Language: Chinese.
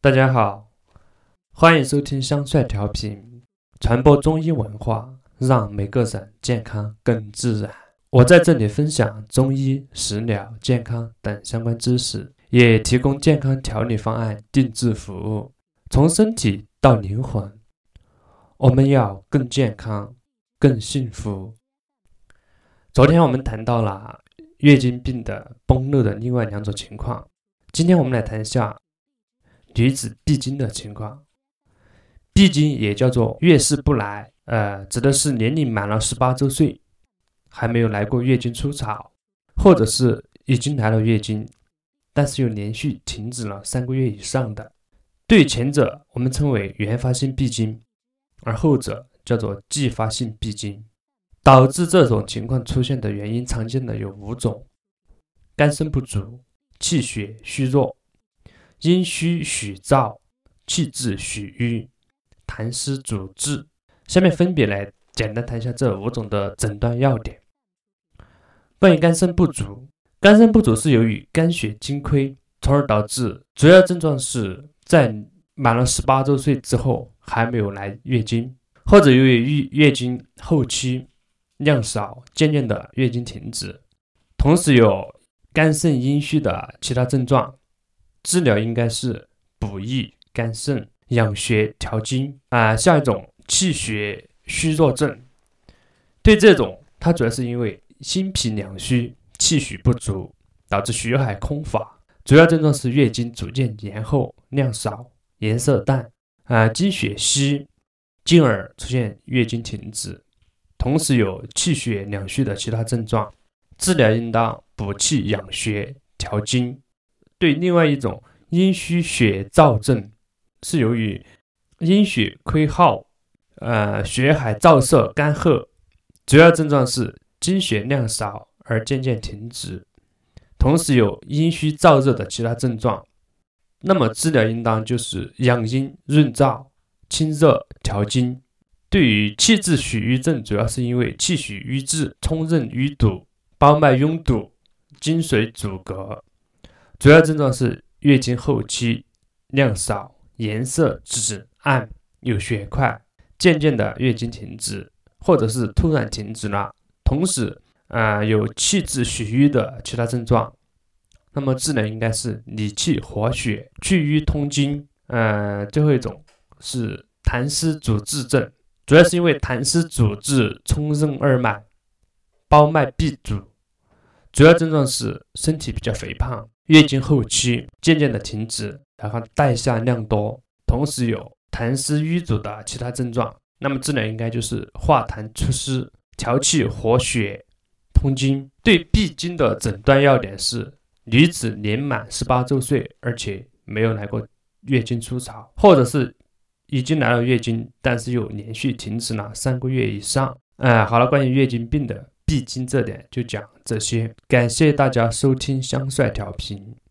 大家好，欢迎收听香帅调频，传播中医文化，让每个人健康更自然。我在这里分享中医、食疗、健康等相关知识，也提供健康调理方案定制服务，从身体到灵魂，我们要更健康、更幸福。昨天我们谈到了月经病的崩漏的另外两种情况，今天我们来谈一下女子闭经的情况。闭经也叫做月事不来，指的是年龄满了18周岁，还没有来过月经初潮，或者是已经来了月经，但是又连续停止了3个月以上的。对前者我们称为原发性闭经，而后者叫做继发性闭经。导致这种情况出现的原因常见的有5种：肝肾不足、气血虚弱、阴虚血燥、气滞血瘀、痰湿阻滞。下面分别来简单谈一下这5种的诊断要点。关于肝肾不足，肝肾不足是由于肝血精亏，从而导致主要症状是在满了18周岁之后还没有来月经，或者由于月经后期量少，渐渐的月经停止，同时有肝肾阴虚的其他症状。治疗应该是补益肝肾、养血调经。下一种气血虚弱症，对这种它主要是因为心脾两虚，气血不足，导致血海空乏，主要症状是月经逐渐延后，量少，颜色淡，经血稀，进而出现月经停止，同时有气血两虚的其他症状。治疗应当补气养血调经。对另外一种阴虚血燥症，是由于阴血亏耗，血海燥涩干涸，主要症状是经血量少而渐渐停止，同时有阴虚燥热的其他症状。那么治疗应当就是养阴润燥、清热调经。对于气滞血瘀症，主要是因为气血瘀滞、冲任淤堵、包脉拥堵、经水阻隔，主要症状是月经后期量少，颜色紫暗，有血块，渐渐的月经停止，或者是突然停止了，同时有气滞血瘀的其他症状。那么治疗应该是理气活血、去瘀通经。最后一种是痰湿阻滞症，主要是因为痰湿阻滞冲任二脉，包脉闭阻，主要症状是身体比较肥胖，月经后期渐渐的停止，然后带下量多，同时有痰湿瘀阻的其他症状。那么治疗应该就是化痰除湿、调气活血、通经。对闭经的诊断要点是女子年满18周岁，而且没有来过月经初潮，或者是已经来了月经，但是又连续停止了3个月以上。好了，关于月经病的闭经这点就讲这些，感谢大家收听香帅调频。